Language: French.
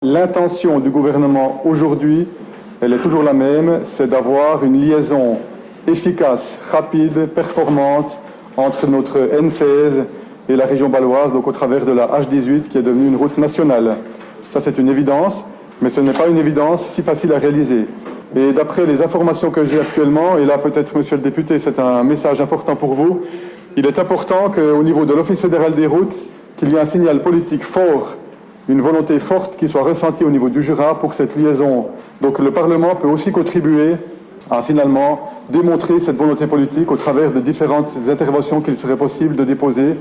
L'intention du gouvernement aujourd'hui, elle est toujours la même, c'est d'avoir une liaison efficace, rapide, performante entre notre N16 et la région baloise, donc au travers de la H18 qui est devenue une route nationale. Ça c'est une évidence, mais ce n'est pas une évidence si facile à réaliser. Et d'après les informations que j'ai actuellement, et là peut-être monsieur le député c'est un message important pour vous, il est important qu'au niveau de l'Office fédéral des routes, qu'il y ait un signal politique fort, une volonté forte qui soit ressentie au niveau du Jura pour cette liaison. Donc le Parlement peut aussi contribuer à finalement démontrer cette volonté politique au travers de différentes interventions qu'il serait possible de déposer.